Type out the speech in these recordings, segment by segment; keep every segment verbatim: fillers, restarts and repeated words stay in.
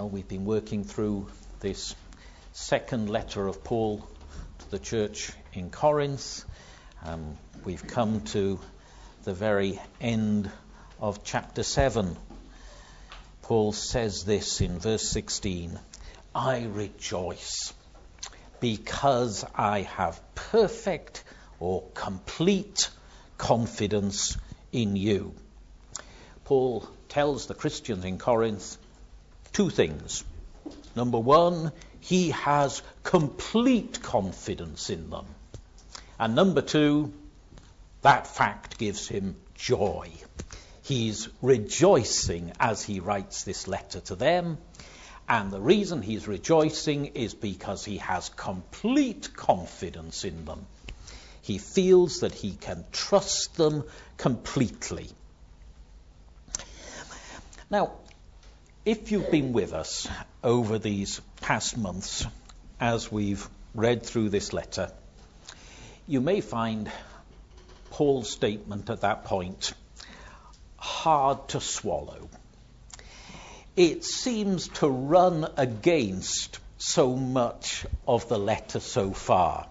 Well, we've been working through this second letter of Paul to the church in Corinth. Um, we've come to the very end of chapter seven. Paul says this in verse sixteen, "I rejoice because I have perfect or complete confidence in you." Paul tells the Christians in Corinth two things. Number one, he has complete confidence in them. And number two, that fact gives him joy. He's rejoicing as he writes this letter to them. And the reason he's rejoicing is because he has complete confidence in them. He feels that he can trust them completely. Now, if you've been with us over these past months as we've read through this letter, you may find Paul's statement at that point hard to swallow. It seems to run against so much of the letter so far.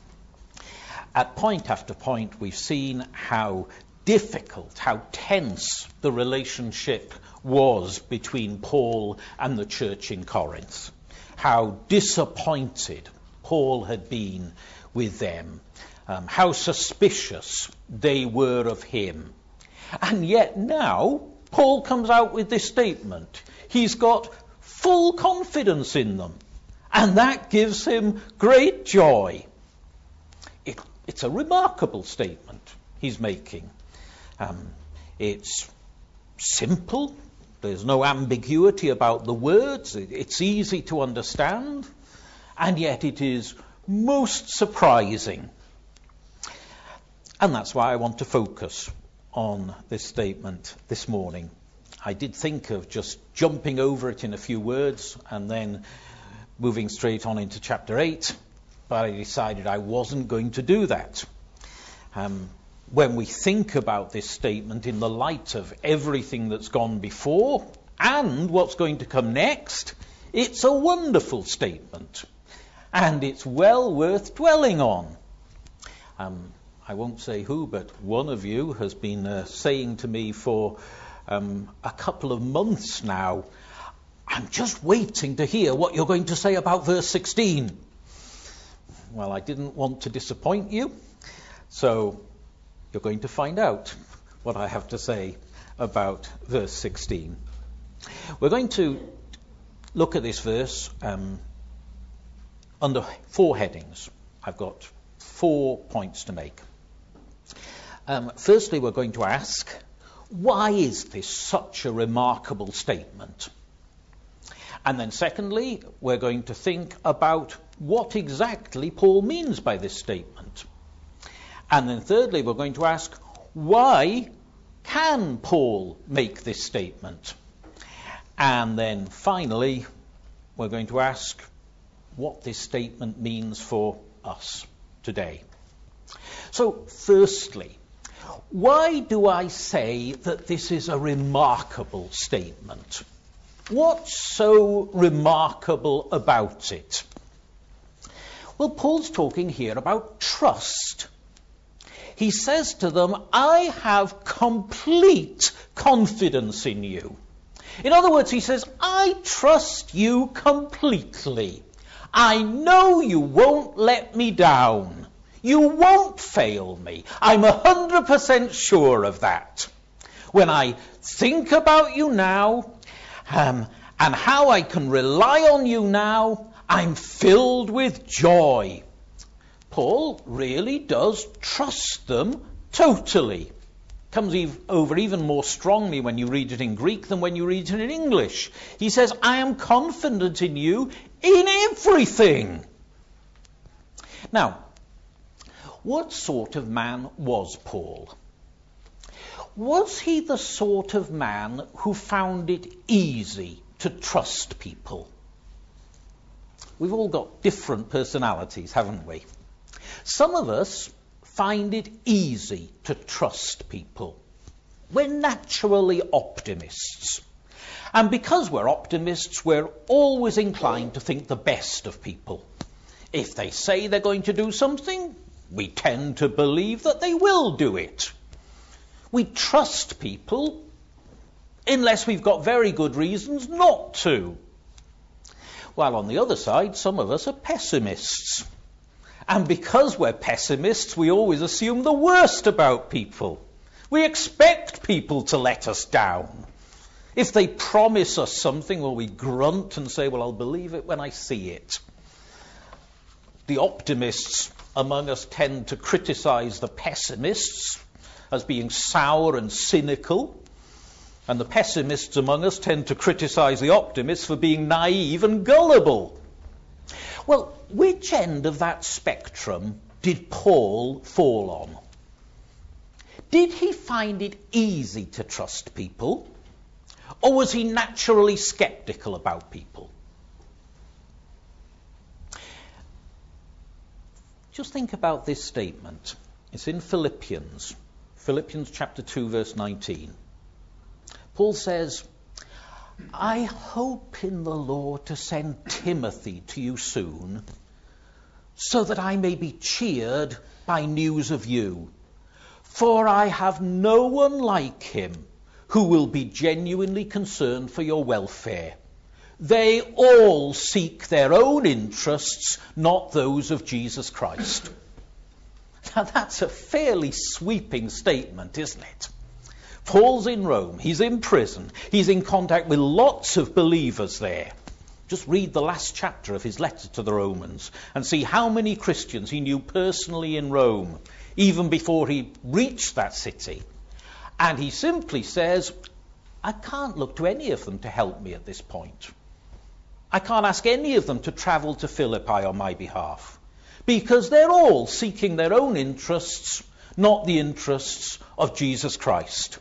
At point after point, we've seen how difficult, how tense the relationship was between Paul and the church in Corinth. How disappointed Paul had been with them. Um, how suspicious they were of him. And yet now, Paul comes out with this statement. He's got full confidence in them. And that gives him great joy. It, it's a remarkable statement he's making. Um, it's simple. There's no ambiguity about the words. It's easy to understand. And yet it is most surprising. And that's why I want to focus on this statement this morning. I did think of just jumping over it in a few words and then moving straight on into chapter eight, but I decided I wasn't going to do that. Um, when we think about this statement in the light of everything that's gone before and what's going to come next, it's a wonderful statement, and it's well worth dwelling on. Um, I won't say who, but one of you has been uh, saying to me for um, a couple of months now, "I'm just waiting to hear what you're going to say about verse sixteen. Well, I didn't want to disappoint you, so you're going to find out what I have to say about verse sixteen. We're going to look at this verse um, under four headings. I've got four points to make. Um, firstly, we're going to ask, why is this such a remarkable statement? And then secondly, we're going to think about what exactly Paul means by this statement. And then thirdly, we're going to ask, why can Paul make this statement? And then finally, we're going to ask what this statement means for us today. So firstly, why do I say that this is a remarkable statement? What's so remarkable about it? Well, Paul's talking here about trust. He says to them, I have complete confidence in you. In other words, he says, I trust you completely. I know you won't let me down. You won't fail me. I'm one hundred percent sure of that. When I think about you now, um, and how I can rely on you now, I'm filled with joy. Paul really does trust them totally. Comes ev- over even more strongly when you read it in Greek than when you read it in English. He says, I am confident in you in everything. Now, what sort of man was Paul? Was he the sort of man who found it easy to trust people? We've all got different personalities, haven't we? Some of us find it easy to trust people. We're naturally optimists. And because we're optimists, we're always inclined to think the best of people. If they say they're going to do something, we tend to believe that they will do it. We trust people unless we've got very good reasons not to. While on the other side, some of us are pessimists. And because we're pessimists, we always assume the worst about people. We expect people to let us down. If they promise us something, well, we grunt and say, well, I'll believe it when I see it. The optimists among us tend to criticize the pessimists as being sour and cynical, and the pessimists among us tend to criticize the optimists for being naive and gullible. Well, which end of that spectrum did Paul fall on? Did he find it easy to trust people, or was he naturally skeptical about people? Just think about this statement. It's in Philippians, Philippians chapter two, verse nineteen. Paul says, I hope in the Lord to send Timothy to you soon, so that I may be cheered by news of you. For I have no one like him who will be genuinely concerned for your welfare. They all seek their own interests, not those of Jesus Christ. Now that's a fairly sweeping statement, isn't it? Paul's in Rome, he's in prison, he's in contact with lots of believers there. Just read the last chapter of his letter to the Romans and see how many Christians he knew personally in Rome, even before he reached that city. And he simply says, I can't look to any of them to help me at this point. I can't ask any of them to travel to Philippi on my behalf, because they're all seeking their own interests, not the interests of Jesus Christ.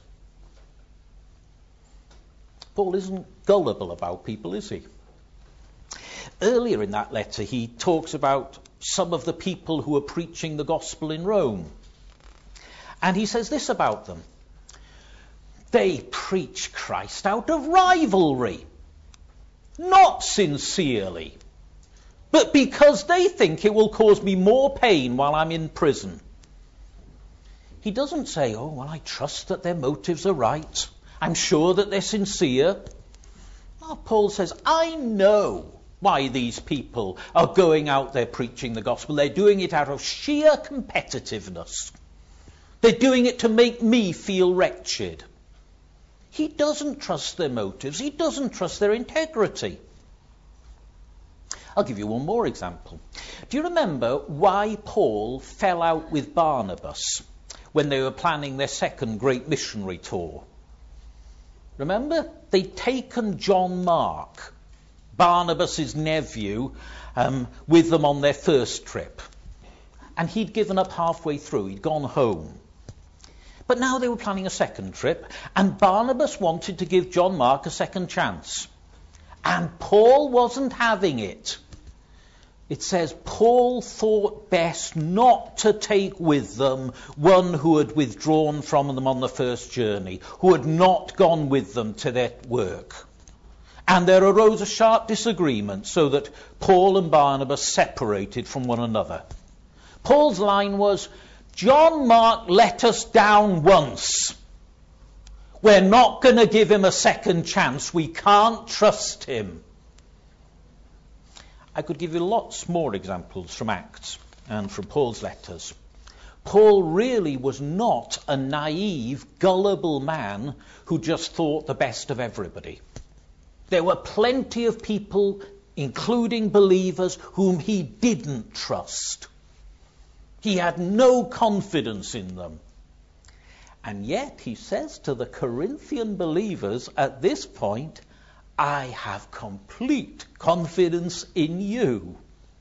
Paul isn't gullible about people, is he? Earlier in that letter, he talks about some of the people who are preaching the gospel in Rome. And he says this about them. They preach Christ out of rivalry, not sincerely, but because they think it will cause me more pain while I'm in prison. He doesn't say, oh, well, I trust that their motives are right. I'm sure that they're sincere. No, Paul says, I know why these people are going out there preaching the gospel. They're doing it out of sheer competitiveness. They're doing it to make me feel wretched. He doesn't trust their motives. He doesn't trust their integrity. I'll give you one more example. Do you remember why Paul fell out with Barnabas when they were planning their second great missionary tour? Remember? They'd taken John Mark, Barnabas' nephew, um, with them on their first trip. And he'd given up halfway through. He'd gone home. But now they were planning a second trip, and Barnabas wanted to give John Mark a second chance. And Paul wasn't having it. It says Paul thought best not to take with them one who had withdrawn from them on the first journey, who had not gone with them to their work. And there arose a sharp disagreement, so that Paul and Barnabas separated from one another. Paul's line was, John Mark let us down once. We're not going to give him a second chance. We can't trust him. I could give you lots more examples from Acts and from Paul's letters. Paul really was not a naive, gullible man who just thought the best of everybody. There were plenty of people, including believers, whom he didn't trust. He had no confidence in them. And yet he says to the Corinthian believers at this point, I have complete confidence in you.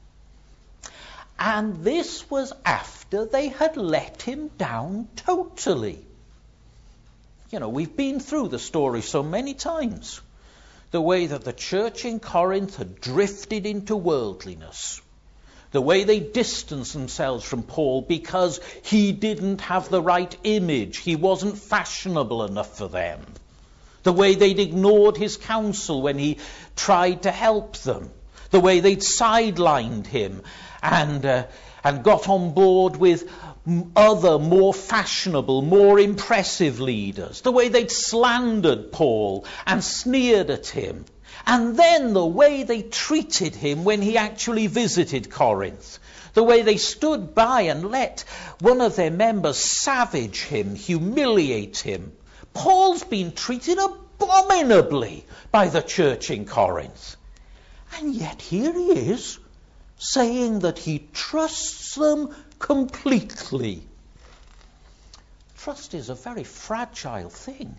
And this was after they had let him down totally. You know, we've been through the story so many times. The way that the church in Corinth had drifted into worldliness. The way they distanced themselves from Paul because he didn't have the right image. He wasn't fashionable enough for them. the way they'd ignored his counsel when he tried to help them, the way they'd sidelined him and uh, and got on board with other more fashionable, more impressive leaders, the way they'd slandered Paul and sneered at him, and then the way they treated him when he actually visited Corinth, the way they stood by and let one of their members savage him, humiliate him. Paul's been treated abominably by the church in Corinth. And yet here he is, saying that he trusts them completely. Trust is a very fragile thing.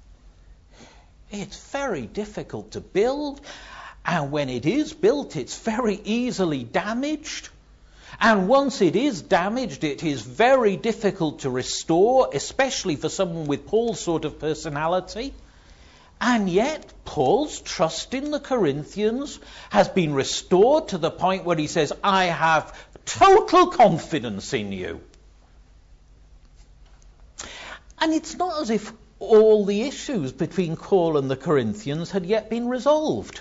It's very difficult to build, and when it is built, it's very easily damaged. And once it is damaged, it is very difficult to restore, especially for someone with Paul's sort of personality. And yet, Paul's trust in the Corinthians has been restored to the point where he says, I have total confidence in you. And it's not as if all the issues between Paul and the Corinthians had yet been resolved.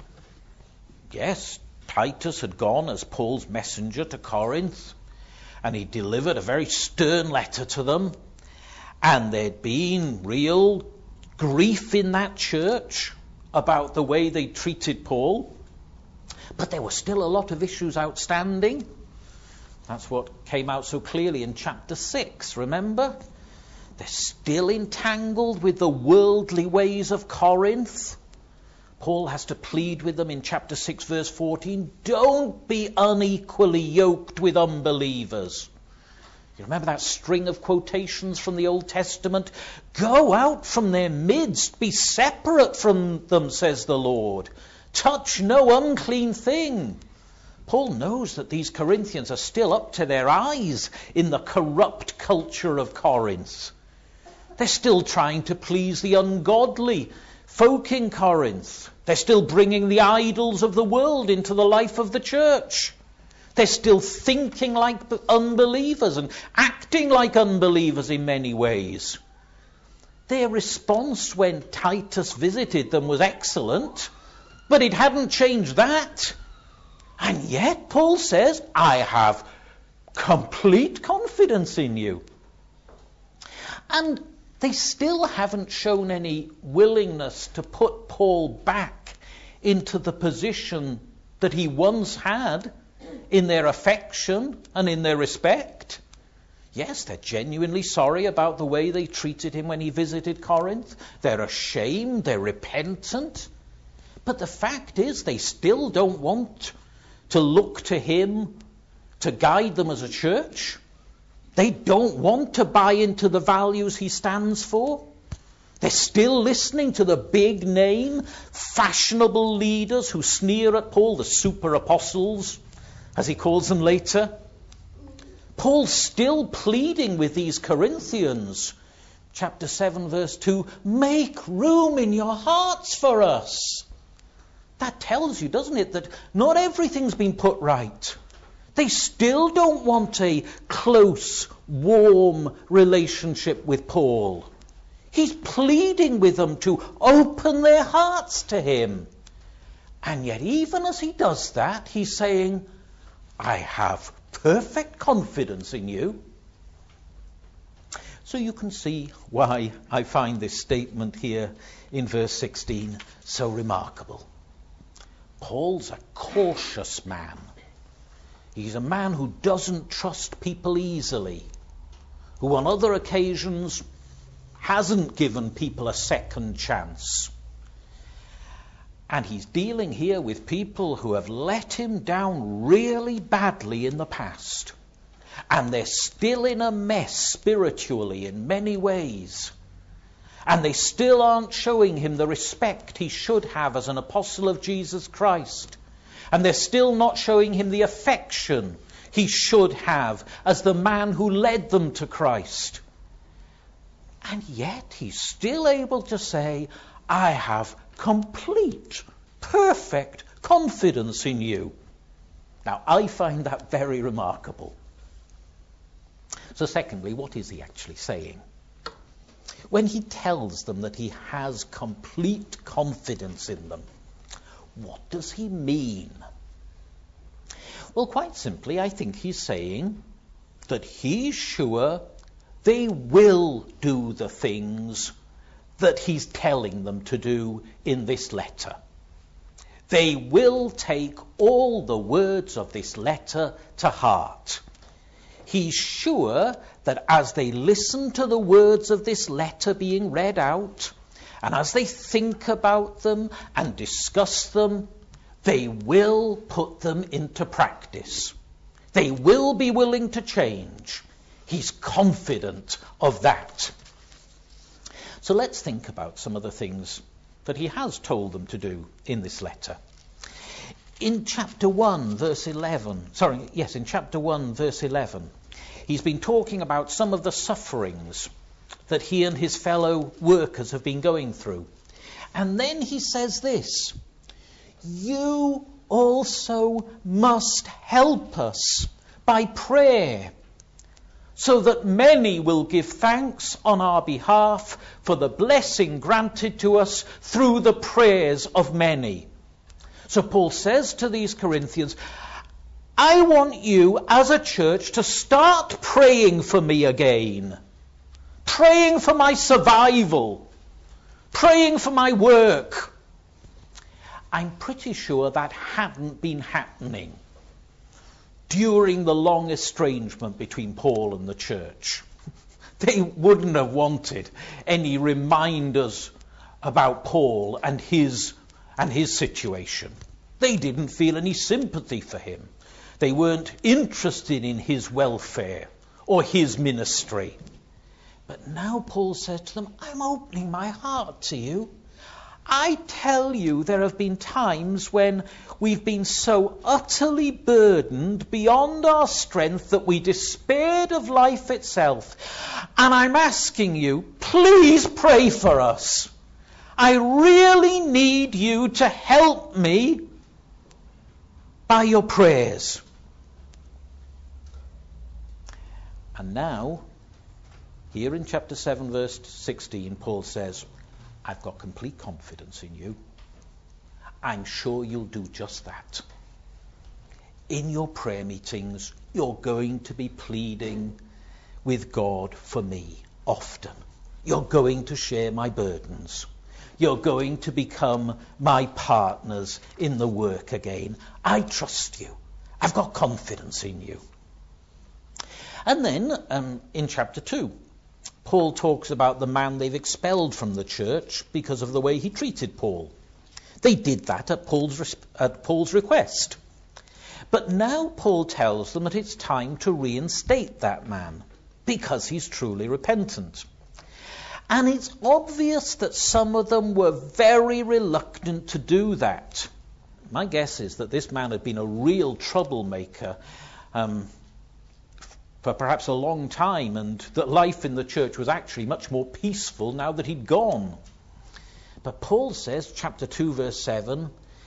Yes, Titus had gone as Paul's messenger to Corinth, and he delivered a very stern letter to them, and there'd been real grief in that church about the way they treated Paul. But there were still a lot of issues outstanding. That's what came out so clearly in chapter six, remember? They're still entangled with the worldly ways of Corinth. Paul has to plead with them in chapter six, verse fourteen, don't be unequally yoked with unbelievers. You remember that string of quotations from the Old Testament? Go out from their midst, be separate from them, says the Lord. Touch no unclean thing. Paul knows that these Corinthians are still up to their eyes in the corrupt culture of Corinth. They're still trying to please the ungodly folk in Corinth. They're still bringing the idols of the world into the life of the church. They're still thinking like unbelievers and acting like unbelievers in many ways. Their response when Titus visited them was excellent, but it hadn't changed that. And yet, Paul says, I have complete confidence in you. And they still haven't shown any willingness to put Paul back into the position that he once had in their affection and in their respect. Yes, they're genuinely sorry about the way they treated him when he visited Corinth. They're ashamed, they're repentant. But the fact is, they still don't want to look to him to guide them as a church. They don't want to buy into the values he stands for. They're still listening to the big name, fashionable leaders who sneer at Paul, the super apostles, as he calls them later. Paul's still pleading with these Corinthians. Chapter seven, verse two, make room in your hearts for us. That tells you, doesn't it, that not everything's been put right. They still don't want a close, warm relationship with Paul. He's pleading with them to open their hearts to him. And yet, even as he does that, he's saying, I have perfect confidence in you. So you can see why I find this statement here in verse sixteen so remarkable. Paul's a cautious man. He's a man who doesn't trust people easily, who on other occasions hasn't given people a second chance. And he's dealing here with people who have let him down really badly in the past. And they're still in a mess spiritually in many ways. And they still aren't showing him the respect he should have as an apostle of Jesus Christ. And they're still not showing him the affection he should have as the man who led them to Christ. And yet he's still able to say, I have complete, perfect confidence in you. Now, I find that very remarkable. So secondly, what is he actually saying? when he tells them that he has complete confidence in them, what does he mean? Well, quite simply, I think he's saying that he's sure they will do the things that he's telling them to do in this letter. They will take all the words of this letter to heart. He's sure that as they listen to the words of this letter being read out, and as they think about them and discuss them, they will put them into practice. They will be willing to change. He's confident of that. So let's think about some of the things that he has told them to do in this letter. In chapter one, verse eleven, sorry, yes, in chapter one, verse eleven, he's been talking about some of the sufferings that he and his fellow workers have been going through. And then he says this, you also must help us by prayer, so that many will give thanks on our behalf for the blessing granted to us through the prayers of many. So Paul says to these Corinthians, I want you as a church to start praying for me again, praying for my survival, praying for my work. I'm pretty sure that hadn't been happening during the long estrangement between Paul and the church. They wouldn't have wanted any reminders about Paul and his and his situation. They didn't feel any sympathy for him. They weren't interested in his welfare or his ministry. But now Paul says to them, I'm opening my heart to you. I tell you, there have been times when we've been so utterly burdened beyond our strength that we despaired of life itself. And I'm asking you, please pray for us. I really need you to help me by your prayers. And now, here in chapter seven, verse sixteen, Paul says, I've got complete confidence in you. I'm sure you'll do just that. In your prayer meetings, you're going to be pleading with God for me often. You're going to share my burdens. You're going to become my partners in the work again. I trust you. I've got confidence in you. And then um, in chapter two, Paul talks about the man they've expelled from the church because of the way he treated Paul. They did that at Paul's, at Paul's request. But now Paul tells them that it's time to reinstate that man because he's truly repentant. And it's obvious that some of them were very reluctant to do that. My guess is that this man had been a real troublemaker um, for perhaps a long time, and that life in the church was actually much more peaceful now that he'd gone. But Paul says, chapter two, verse seven,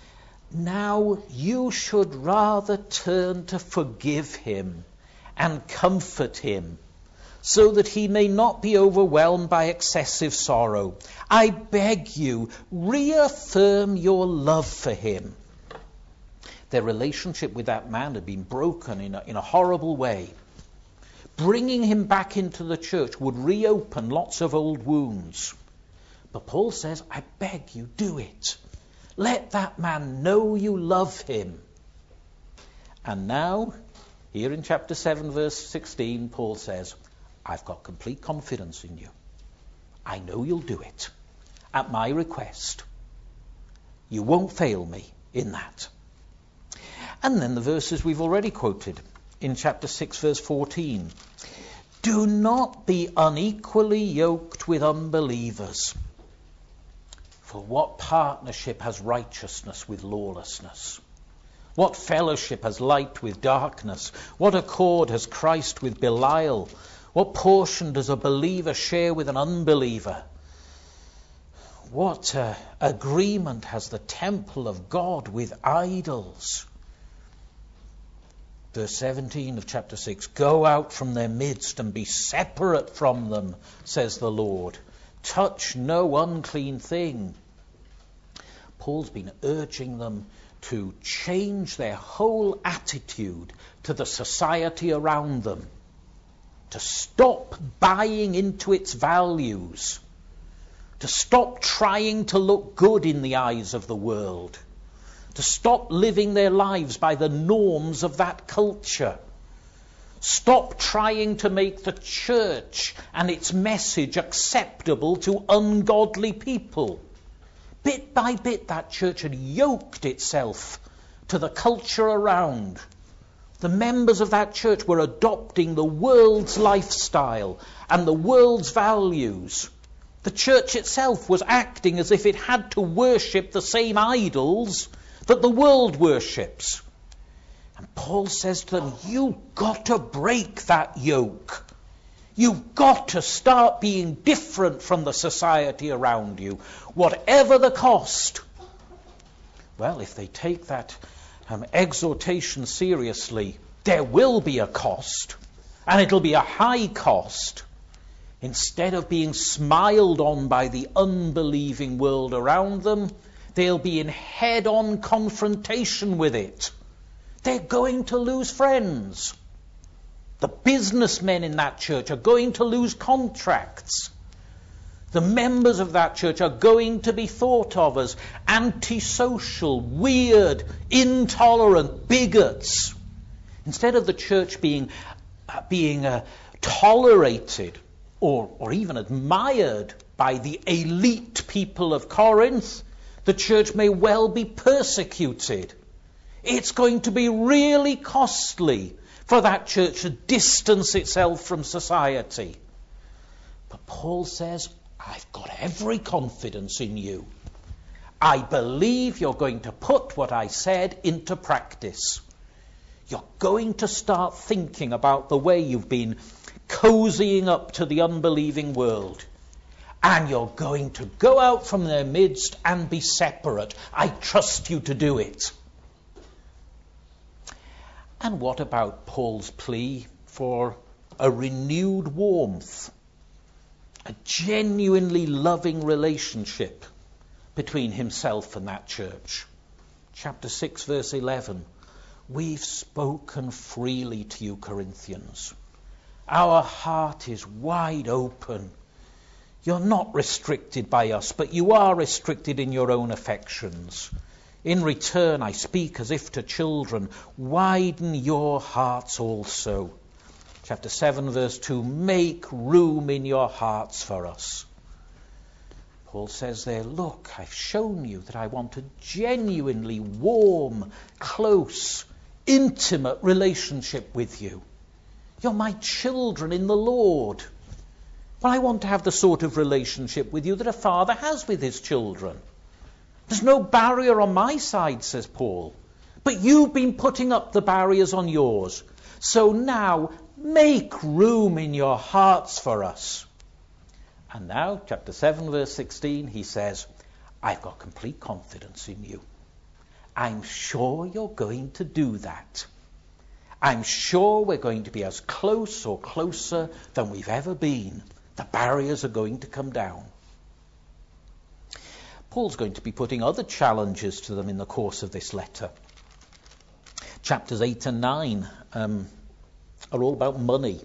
now you should rather turn to forgive him and comfort him, so that he may not be overwhelmed by excessive sorrow. I beg you, reaffirm your love for him. Their relationship with that man had been broken in a, in a horrible way. Bringing him back into the church would reopen lots of old wounds. But Paul says, I beg you, do it. Let that man know you love him. And now, here in chapter seven, verse sixteen, Paul says, I've got complete confidence in you. I know you'll do it. At my request. You won't fail me in that. And then the verses we've already quoted. In chapter six, verse fourteen. Do not be unequally yoked with unbelievers. For what partnership has righteousness with lawlessness? What fellowship has light with darkness? What accord has Christ with Belial? What portion does a believer share with an unbeliever? What uh, agreement has the temple of God with idols? Verse seventeen of chapter six, go out from their midst and be separate from them, says the Lord. touch no unclean thing. Paul's been urging them to change their whole attitude to the society around them, to stop buying into its values, to stop trying to look good in the eyes of the world, to stop living their lives by the norms of that culture. Stop trying to make the church and its message acceptable to ungodly people. Bit by bit, that church had yoked itself to the culture around. The members of that church were adopting the world's lifestyle and the world's values. The church itself was acting as if it had to worship the same idols that the world worships. And Paul says to them, you've got to break that yoke. You've got to start being different from the society around you, whatever the cost. Well, if they take that um, exhortation seriously, there will be a cost, and it'll be a high cost. Instead of being smiled on by the unbelieving world around them, they'll be in head-on confrontation with it. They're going to lose friends. The businessmen in that church are going to lose contracts. The members of that church are going to be thought of as antisocial, weird, intolerant bigots. Instead of the church being, uh, being uh, tolerated or, or even admired by the elite people of Corinth, the church may well be persecuted. It's going to be really costly for that church to distance itself from society. But Paul says, I've got every confidence in you. I believe you're going to put what I said into practice. You're going to start thinking about the way you've been cozying up to the unbelieving world. And you're going to go out from their midst and be separate. I trust you to do it. And what about Paul's plea for a renewed warmth, a genuinely loving relationship between himself and that church? Chapter six, verse eleven. We've spoken freely to you, Corinthians. Our heart is wide open. You're not restricted by us, but you are restricted in your own affections. In return, I speak as if to children. Widen your hearts also. Chapter seven, verse two. Make room in your hearts for us. Paul says there, look, I've shown you that I want a genuinely warm, close, intimate relationship with you. You're my children in the Lord. Well, I want to have the sort of relationship with you that a father has with his children. There's no barrier on my side, says Paul. But you've been putting up the barriers on yours. So now, make room in your hearts for us. And now, chapter seven, verse sixteen, he says, I've got complete confidence in you. I'm sure you're going to do that. I'm sure we're going to be as close or closer than we've ever been. The barriers are going to come down. Paul's going to be putting other challenges to them in the course of this letter. Chapters eight and nine um, are all about money.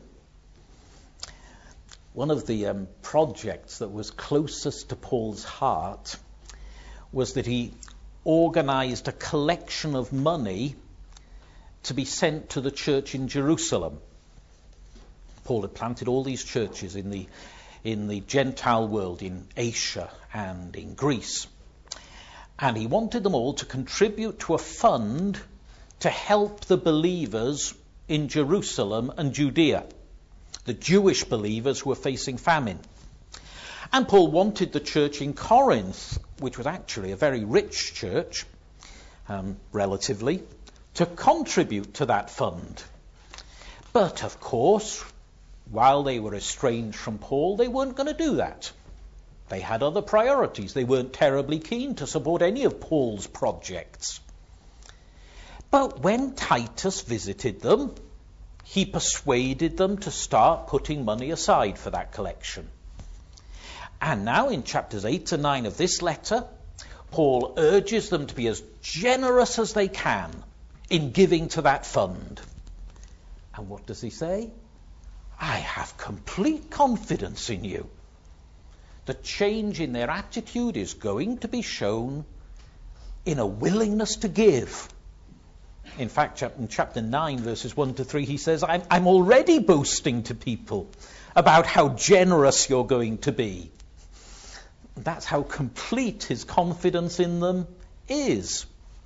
One of the um, projects that was closest to Paul's heart was that he organized a collection of money to be sent to the church in Jerusalem. Paul had planted all these churches in the in the Gentile world, in Asia and in Greece. And he wanted them all to contribute to a fund to help the believers in Jerusalem and Judea, the Jewish believers who were facing famine. And Paul wanted the church in Corinth, which was actually a very rich church, um, relatively, to contribute to that fund. But, of course, while they were estranged from Paul, they weren't going to do that. They had other priorities. They weren't terribly keen to support any of Paul's projects. But when Titus visited them, he persuaded them to start putting money aside for that collection. And now in chapters eight to nine of this letter, Paul urges them to be as generous as they can in giving to that fund. And what does he say? I have complete confidence in you. The change in their attitude is going to be shown in a willingness to give. In fact, in chapter nine, verses one to three, he says, I'm, I'm already boasting to people about how generous you're going to be. That's how complete his confidence in them is.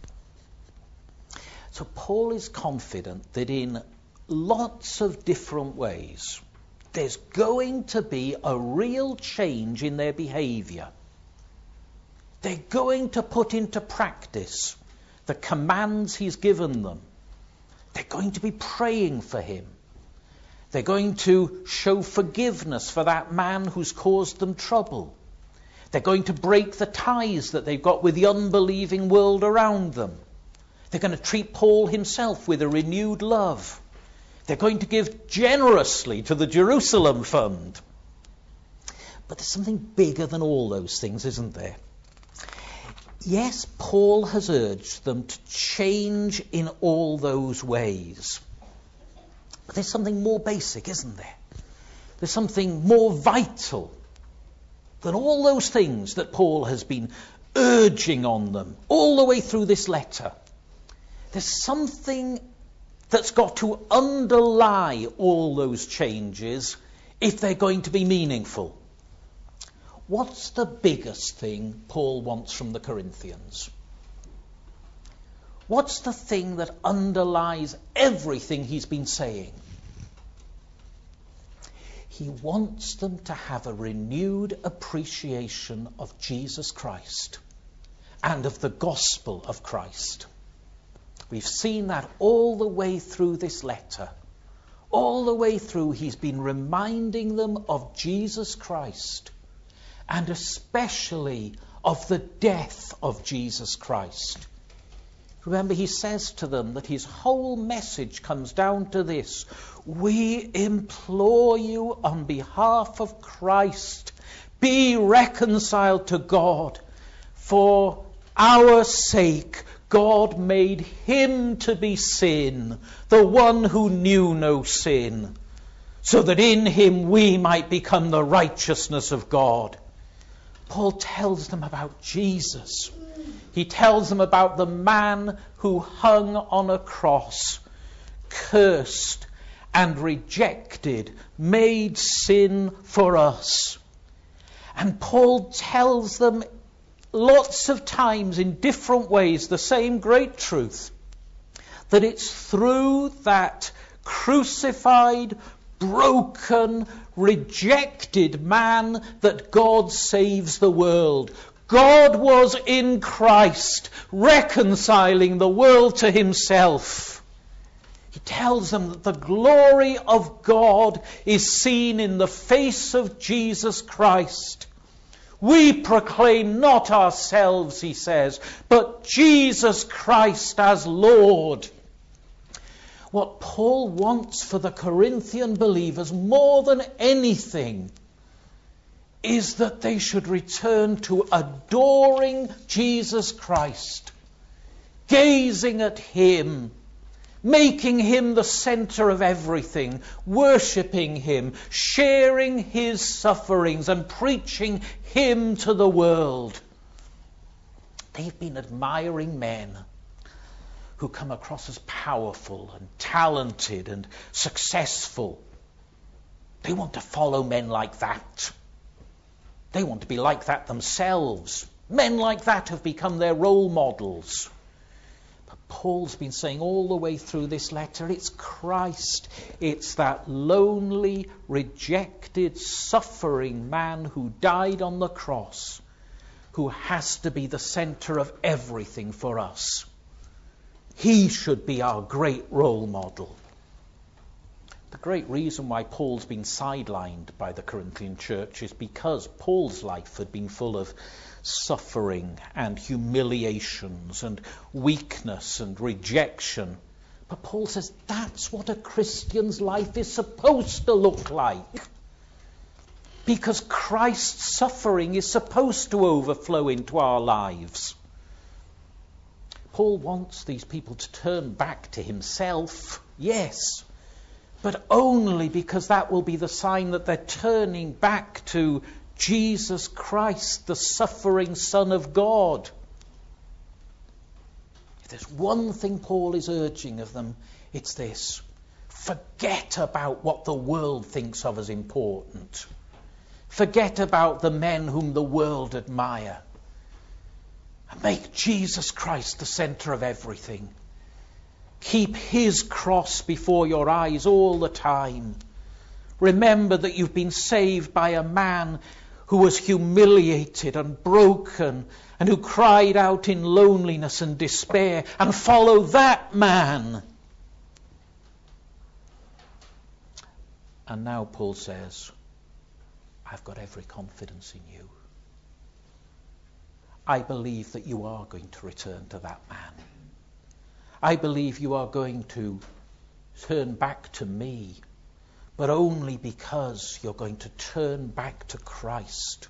So Paul is confident that in lots of different ways, there's going to be a real change in their behavior. They're going to put into practice the commands he's given them. They're going to be praying for him. They're going to show forgiveness for that man who's caused them trouble. They're going to break the ties that they've got with the unbelieving world around them. They're going to treat Paul himself with a renewed love. They're going to give generously to the Jerusalem Fund. But there's something bigger than all those things, isn't there? Yes, Paul has urged them to change in all those ways. But there's something more basic, isn't there? There's something more vital than all those things that Paul has been urging on them all the way through this letter. There's something that's got to underlie all those changes if they're going to be meaningful. What's the biggest thing Paul wants from the Corinthians? What's the thing that underlies everything he's been saying? He wants them to have a renewed appreciation of Jesus Christ and of the gospel of Christ. We've seen that all the way through this letter. All the way through, he's been reminding them of Jesus Christ, and especially of the death of Jesus Christ. Remember, he says to them that his whole message comes down to this: we implore you on behalf of Christ, be reconciled to God. For our sake, God made him to be sin, the one who knew no sin, so that in him we might become the righteousness of God. Paul tells them about Jesus. He tells them about the man who hung on a cross, cursed and rejected, made sin for us. And Paul tells them lots of times in different ways the same great truth, that it's through that crucified, broken, rejected man that God saves the world. God was in Christ, reconciling the world to himself. He tells them that the glory of God is seen in the face of Jesus Christ. We proclaim not ourselves, he says, but Jesus Christ as Lord. What Paul wants for the Corinthian believers more than anything is that they should return to adoring Jesus Christ, gazing at him, making him the center of everything, worshipping him, sharing his sufferings and preaching him to the world. They've been admiring men who come across as powerful and talented and successful. They want to follow men like that. They want to be like that themselves. Men like that have become their role models. But Paul's been saying all the way through this letter, it's Christ. It's that lonely, rejected, suffering man who died on the cross, who has to be the center of everything for us. He should be our great role model. The great reason why Paul's been sidelined by the Corinthian church is because Paul's life had been full of suffering and humiliations and weakness and rejection. But Paul says that's what a Christian's life is supposed to look like. because Christ's suffering is supposed to overflow into our lives. Paul wants these people to turn back to himself, yes, but only because that will be the sign that they're turning back to Jesus Christ, the suffering Son of God. If there's one thing Paul is urging of them, it's this: forget about what the world thinks of as important. Forget about the men whom the world admire. And make Jesus Christ the centre of everything. Keep his cross before your eyes all the time. Remember that you've been saved by a man who was humiliated and broken and who cried out in loneliness and despair, and follow that man. And now Paul says, I've got every confidence in you. I believe that you are going to return to that man. I believe you are going to turn back to me, but only because you're going to turn back to Christ.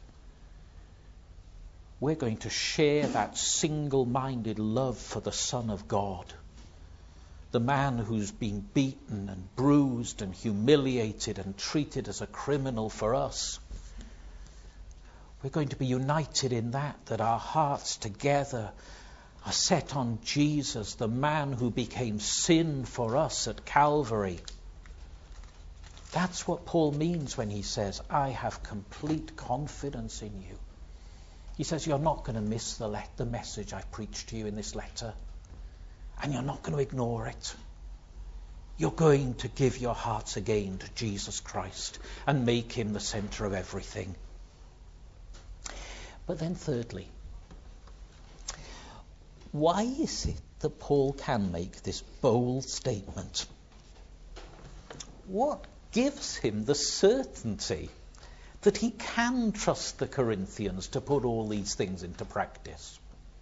We're going to share that single-minded love for the Son of God, the man who's been beaten and bruised and humiliated and treated as a criminal for us. We're going to be united in that, that our hearts together are set on Jesus, the man who became sin for us at Calvary. That's what Paul means when he says, I have complete confidence in you. He says, you're not going to miss the, le- the message I preached to you in this letter. And you're not going to ignore it. You're going to give your hearts again to Jesus Christ and make him the centre of everything. But then thirdly, why is it that Paul can make this bold statement? What gives him the certainty that he can trust the Corinthians to put all these things into practice?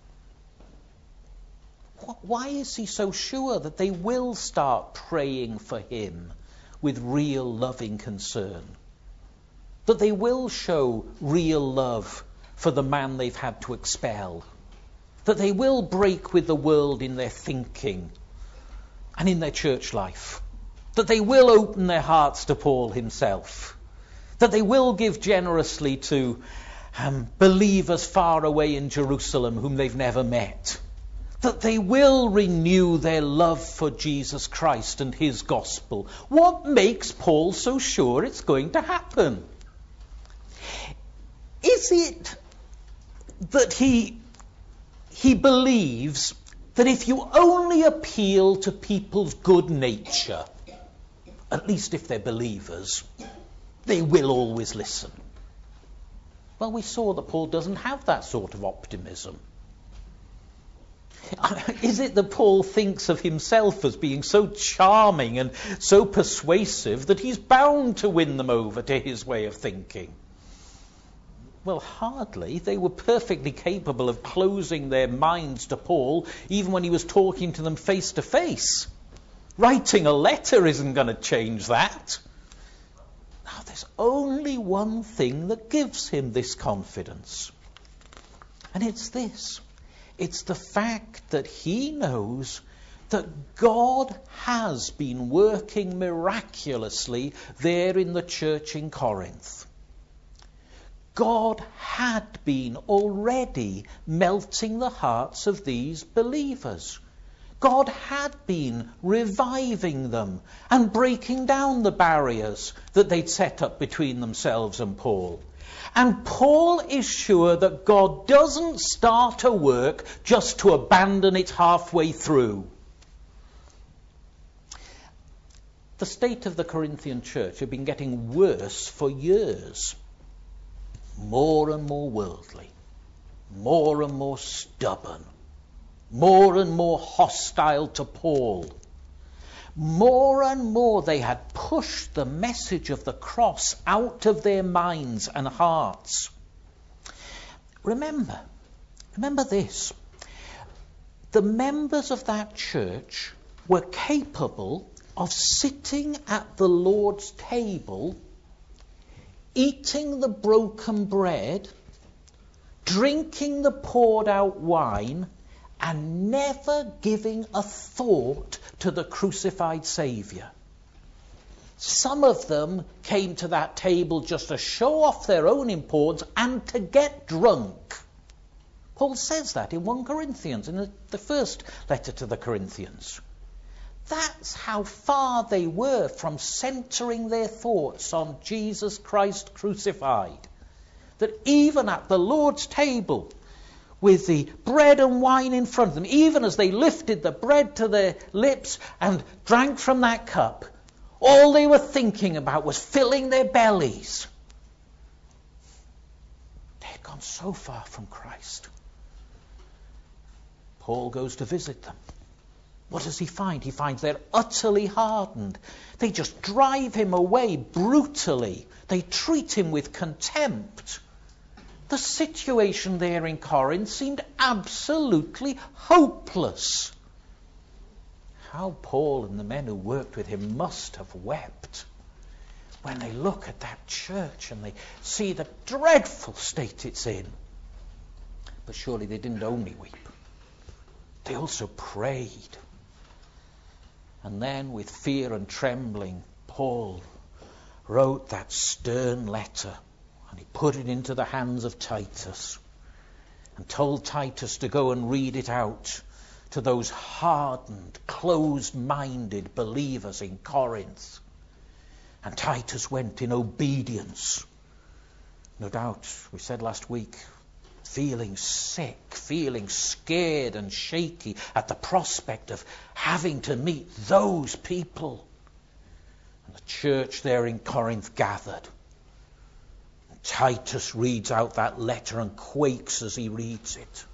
Why is he so sure that they will start praying for him with real loving concern? That they will show real love for the man they've had to expel? That they will break with the world in their thinking and in their church life? That they will open their hearts to Paul himself? That they will give generously to um, believers far away in Jerusalem whom they've never met? That they will renew their love for Jesus Christ and his gospel? What makes Paul so sure it's going to happen? Is it that he, he believes that if you only appeal to people's good nature, at least if they're believers, they will always listen? Well, we saw that Paul doesn't have that sort of optimism. Is it that Paul thinks of himself as being so charming and so persuasive that he's bound to win them over to his way of thinking? Well, hardly. They were perfectly capable of closing their minds to Paul even when he was talking to them face to face. Writing a letter isn't going to change that. Now, there's only one thing that gives him this confidence. And it's this. It's the fact that he knows that God has been working miraculously there in the church in Corinth. God had been already melting the hearts of these believers. God had been reviving them and breaking down the barriers that they'd set up between themselves and Paul. And Paul is sure that God doesn't start a work just to abandon it halfway through. The state of the Corinthian church had been getting worse for years. More and more worldly, more and more stubborn, more and more hostile to Paul. More and more they had pushed the message of the cross out of their minds and hearts. Remember, remember this. The members of that church were capable of sitting at the Lord's table eating the broken bread, drinking the poured out wine, and never giving a thought to the crucified Saviour. Some of them came to that table just to show off their own importance and to get drunk. Paul says that in First Corinthians, in the first letter to the Corinthians. That's how far they were from centering their thoughts on Jesus Christ crucified. That even at the Lord's table, with the bread and wine in front of them, even as they lifted the bread to their lips and drank from that cup, all they were thinking about was filling their bellies. They had gone so far from Christ. Paul goes to visit them. What does he find? He finds they're utterly hardened. They just drive him away brutally. They treat him with contempt. The situation there in Corinth seemed absolutely hopeless. How Paul and the men who worked with him must have wept when they look at that church and they see the dreadful state it's in. But surely they didn't only weep. They also prayed. And then, with fear and trembling, Paul wrote that stern letter, and he put it into the hands of Titus and told Titus to go and read it out to those hardened, closed-minded believers in Corinth. And Titus went in obedience. No doubt, we said last week, feeling sick, feeling scared and shaky at the prospect of having to meet those people. And the church there in Corinth gathered. And Titus reads out that letter and quakes as he reads it.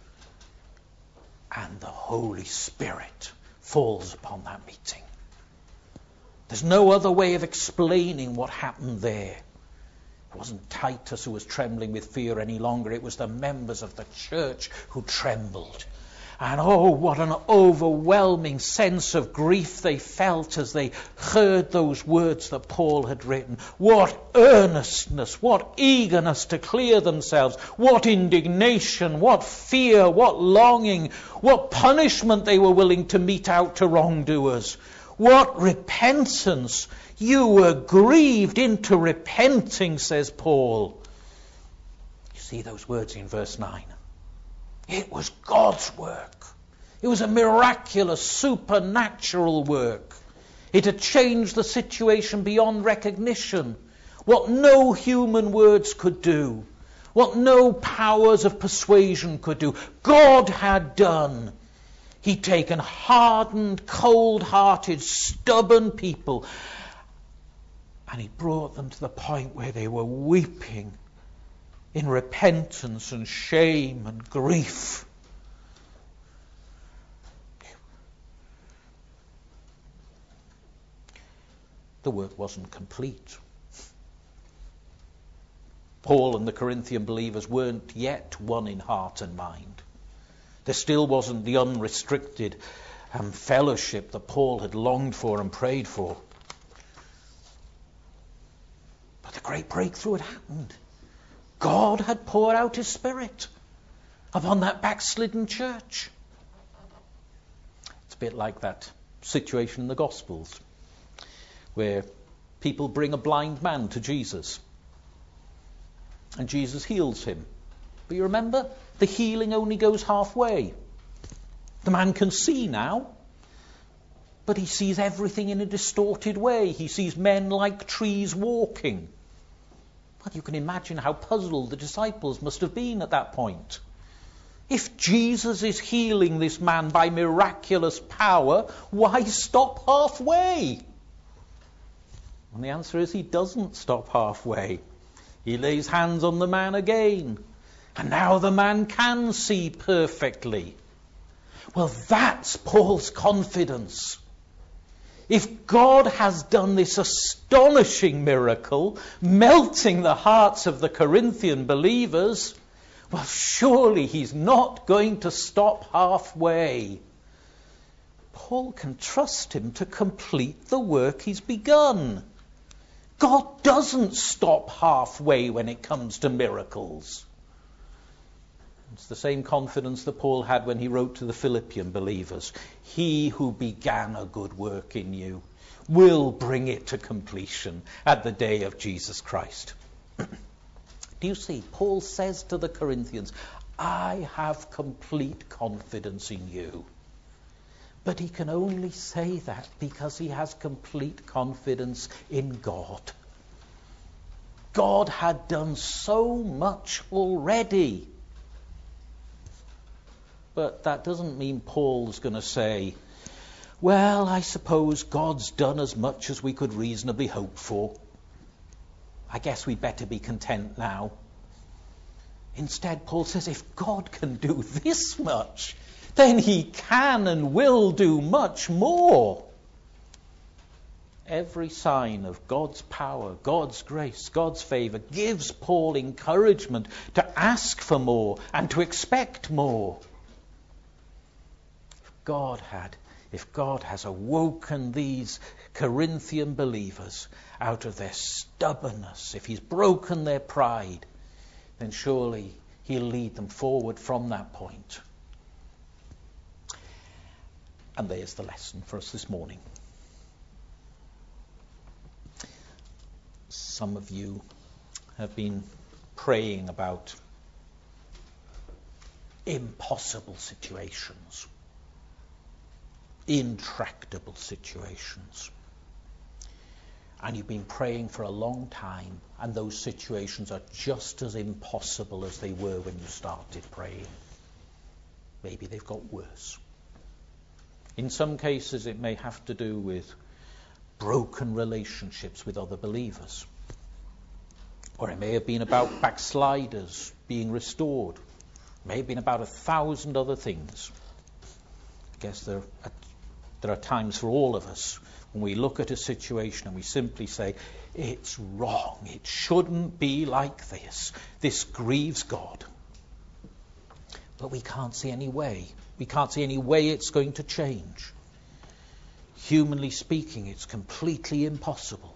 And the Holy Spirit falls upon that meeting. There's no other way of explaining what happened there. It wasn't Titus who was trembling with fear any longer. It was the members of the church who trembled. And oh, what an overwhelming sense of grief they felt as they heard those words that Paul had written. What earnestness, what eagerness to clear themselves, what indignation, what fear, what longing, what punishment they were willing to mete out to wrongdoers. What repentance. You were grieved into repenting, says Paul. You see those words in verse nine. It was God's work. It was a miraculous, supernatural work. It had changed the situation beyond recognition. What no human words could do. What no powers of persuasion could do. God had done. He'd taken hardened, cold-hearted, stubborn people, and he brought them to the point where they were weeping in repentance and shame and grief. The work wasn't complete. Paul and the Corinthian believers weren't yet one in heart and mind. There still wasn't the unrestricted um, fellowship that Paul had longed for and prayed for. But the great breakthrough had happened. God had poured out his Spirit upon that backslidden church. It's a bit like that situation in the Gospels where people bring a blind man to Jesus and Jesus heals him. But you remember, the healing only goes halfway. The man can see now, but he sees everything in a distorted way. He sees men like trees walking. Well, you can imagine how puzzled the disciples must have been at that point. If Jesus is healing this man by miraculous power, why stop halfway? And the answer is he doesn't stop halfway. He lays hands on the man again. And now the man can see perfectly. Well, that's Paul's confidence. If God has done this astonishing miracle, melting the hearts of the Corinthian believers, well, surely he's not going to stop halfway. Paul can trust him to complete the work he's begun. God doesn't stop halfway when it comes to miracles. It's the same confidence that Paul had when he wrote to the Philippian believers. He who began a good work in you will bring it to completion at the day of Jesus Christ. Do you see? Paul says to the Corinthians, I have complete confidence in you. But he can only say that because he has complete confidence in God. God had done so much already. But that doesn't mean Paul's going to say, well, I suppose God's done as much as we could reasonably hope for. I guess we'd better be content now. Instead, Paul says, if God can do this much, then he can and will do much more. Every sign of God's power, God's grace, God's favour gives Paul encouragement to ask for more and to expect more. God had, if God has awoken these Corinthian believers out of their stubbornness, if he's broken their pride, then surely he'll lead them forward from that point. And there's the lesson for us this morning. Some of you have been praying about impossible situations. Intractable situations. And you've been praying for a long time, and those situations are just as impossible as they were when you started praying. Maybe they've got worse. In some cases it may have to do with broken relationships with other believers. Or it may have been about backsliders being restored. It may have been about a thousand other things. I guess there are There are times for all of us when we look at a situation and we simply say, it's wrong, it shouldn't be like this. This grieves God. But we can't see any way. We can't see any way it's going to change. Humanly speaking, it's completely impossible.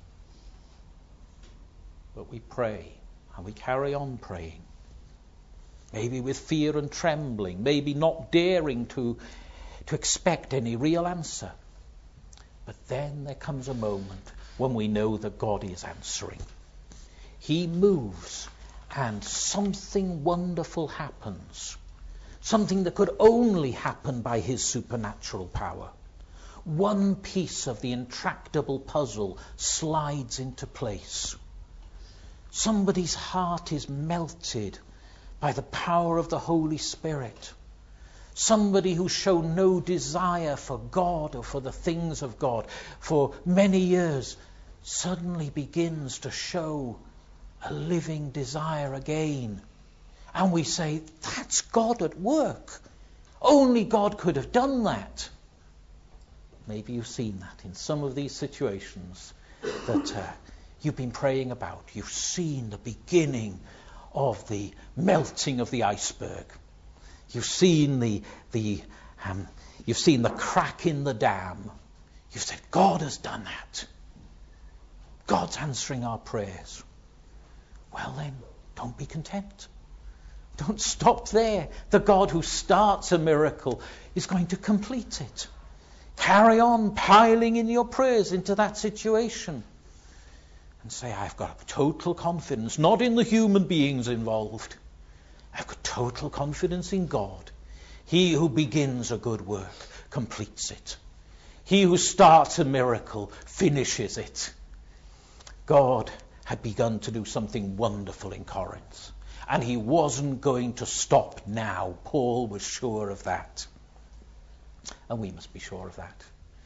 But we pray, and we carry on praying. Maybe with fear and trembling, maybe not daring to to expect any real answer. But then there comes a moment when we know that God is answering. He moves and something wonderful happens. Something that could only happen by his supernatural power. One piece of the intractable puzzle slides into place. Somebody's heart is melted by the power of the Holy Spirit. Somebody who showed no desire for God or for the things of God for many years suddenly begins to show a living desire again. And we say, that's God at work. Only God could have done that. Maybe you've seen that in some of these situations that uh, you've been praying about. You've seen the beginning of the melting of the iceberg. You've seen the the um, you've seen the crack in the dam. You've said, God has done that. God's answering our prayers. Well then, don't be content. Don't stop there. The God who starts a miracle is going to complete it. Carry on piling in your prayers into that situation. And say, I've got total confidence, not in the human beings involved. I've got total confidence in God. He who begins a good work completes it. He who starts a miracle finishes it. God had begun to do something wonderful in Corinth. And he wasn't going to stop now. Paul was sure of that. And we must be sure of that.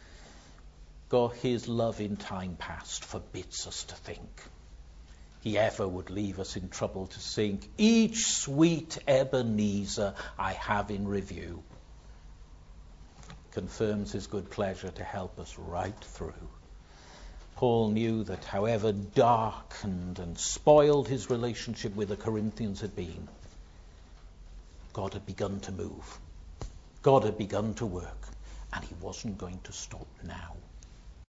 God, his love in time past forbids us to think he ever would leave us in trouble to sink. Each sweet Ebenezer I have in review confirms his good pleasure to help us right through. Paul knew that however darkened and spoiled his relationship with the Corinthians had been, God had begun to move. God had begun to work, and he wasn't going to stop now.